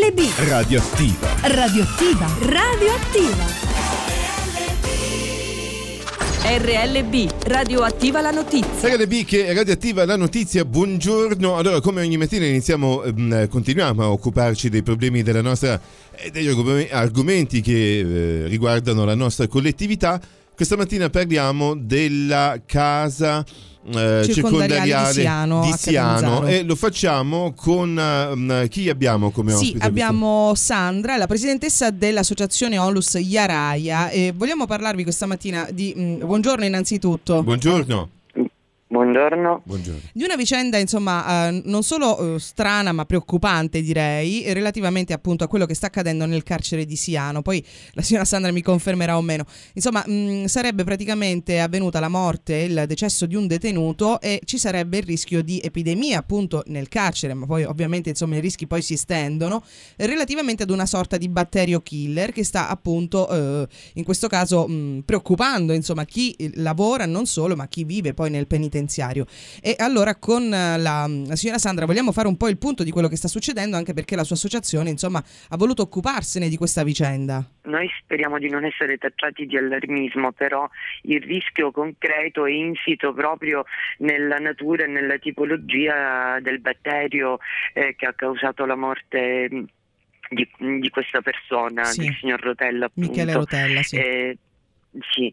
RLB Radioattiva. Radioattiva. Radioattiva. RLB, Radioattiva la notizia. RLB che è Radioattiva la notizia, buongiorno. Allora, come ogni mattina continuiamo a occuparci dei problemi della nostra degli argomenti che riguardano la nostra collettività. Questa mattina parliamo della casa circondariale di Siano e lo facciamo con chi abbiamo come ospite? Sì, abbiamo Sandra, la presidentessa dell'associazione Onlus Jaraja, e vogliamo parlarvi questa mattina di buongiorno innanzitutto. Buongiorno. Buongiorno. Di una vicenda non solo strana ma preoccupante, direi, relativamente appunto a quello che sta accadendo nel carcere di Siano. Poi la signora Sandra mi confermerà o meno. Insomma, sarebbe praticamente avvenuta la morte, il decesso di un detenuto, e ci sarebbe il rischio di epidemia appunto nel carcere, ma poi ovviamente insomma i rischi poi si estendono relativamente ad una sorta di batterio killer che sta appunto in questo caso preoccupando insomma chi lavora, non solo, ma chi vive poi nel penitenziario. E allora con la signora Sandra vogliamo fare un po' il punto di quello che sta succedendo, anche perché la sua associazione insomma ha voluto occuparsene di questa vicenda. Noi speriamo di non essere tacciati di allarmismo, però il rischio concreto è insito proprio nella natura e nella tipologia del batterio che ha causato la morte di questa persona, sì, del signor Rotella, appunto. Michele Rotella, sì. Sì,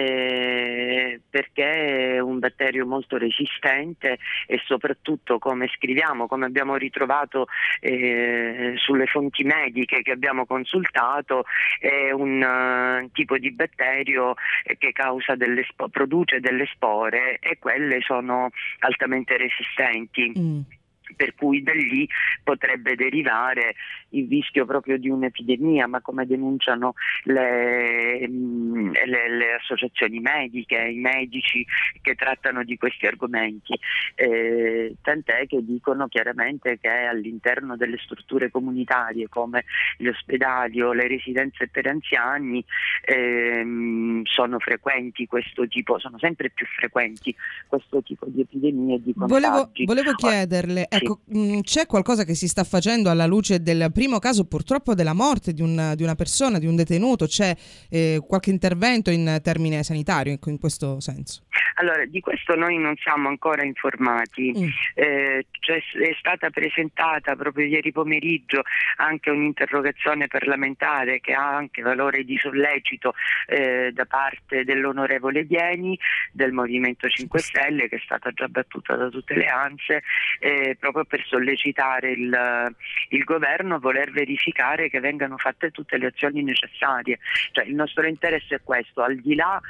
perché è un batterio molto resistente e soprattutto, come scriviamo, come abbiamo ritrovato sulle fonti mediche che abbiamo consultato, è un tipo di batterio che produce delle spore, e quelle sono altamente resistenti. Per cui da lì potrebbe derivare il rischio proprio di un'epidemia, ma come denunciano le associazioni mediche, i medici che trattano di questi argomenti, tant'è che dicono chiaramente che all'interno delle strutture comunitarie come gli ospedali o le residenze per anziani sono sempre più frequenti questo tipo di epidemie e di contagi. Volevo chiederle, ecco, c'è qualcosa che si sta facendo alla luce del primo caso purtroppo della morte di una persona, di un detenuto? C'è qualche intervento in termine sanitario in questo senso? Allora, di questo noi non siamo ancora informati. È stata presentata proprio ieri pomeriggio anche un'interrogazione parlamentare che ha anche valore di sollecito da parte dell'onorevole Vieni del Movimento 5 Stelle, che è stata già battuta da tutte le ANSE, proprio per sollecitare il governo a voler verificare che vengano fatte tutte le azioni necessarie. Cioè, il nostro interesse è questo, al di là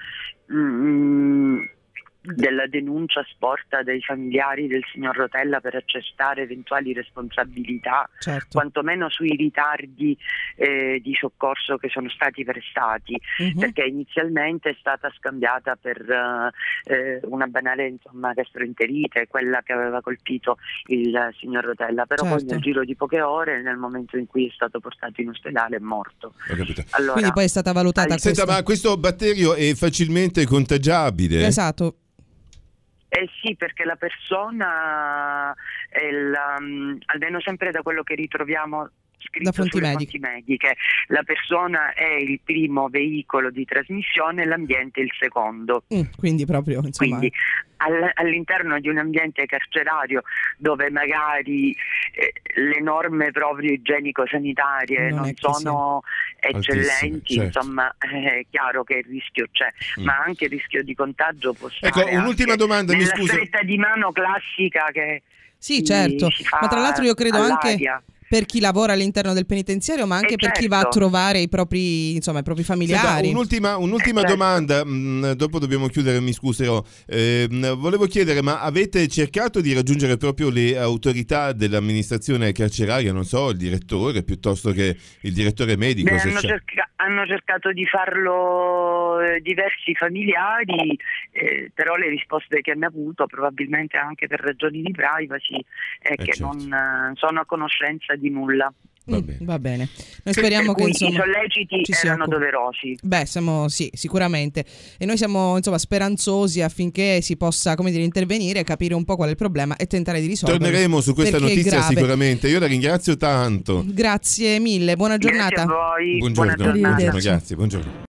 della denuncia sporta dai familiari del signor Rotella per accertare eventuali responsabilità, certo, quantomeno sui ritardi di soccorso che sono stati prestati, perché inizialmente è stata scambiata per una banale gastroenterite, quella che aveva colpito il signor Rotella, però certo, poi nel giro di poche ore, nel momento in cui è stato portato in ospedale, è morto. Ho capito. Allora, quindi poi è stata valutata Senta, ma questo batterio è facilmente contagiabile? Esatto. Sì, perché la persona, almeno sempre da quello che ritroviamo scritto fonti sulle mediche. fonti mediche, la persona è il primo veicolo di trasmissione e l'ambiente il secondo. Quindi proprio, insomma. Quindi all'interno di un ambiente carcerario dove magari le norme proprio igienico-sanitarie non sono eccellenti, certo, insomma è chiaro che il rischio c'è, ma anche il rischio di contagio può stare. Ecco, un'ultima domanda, mi nella scusi. stretta di mano classica che sì, certo, si fa, ma tra l'altro io credo all'aria, anche per chi lavora all'interno del penitenziario, ma anche per chi va a trovare i propri familiari. Senta, un'ultima domanda, dopo dobbiamo chiudere, mi scuserò. Volevo chiedere, ma avete cercato di raggiungere proprio le autorità dell'amministrazione carceraria, non so, il direttore piuttosto che il direttore medico? Hanno cercato di farlo diversi familiari, però le risposte che hanno avuto, probabilmente anche per ragioni di privacy, è che certo, non sono a conoscenza di nulla. Va bene. Noi speriamo che insomma, i solleciti erano doverosi. Beh, sì, sicuramente. E noi siamo insomma speranzosi affinché si possa, come dire, intervenire, capire un po' qual è il problema e tentare di risolverlo. Torneremo su questa notizia sicuramente. Io la ringrazio tanto. Grazie mille, buona giornata. Grazie a voi. Buongiorno. Buona giornata. Grazie, buongiorno.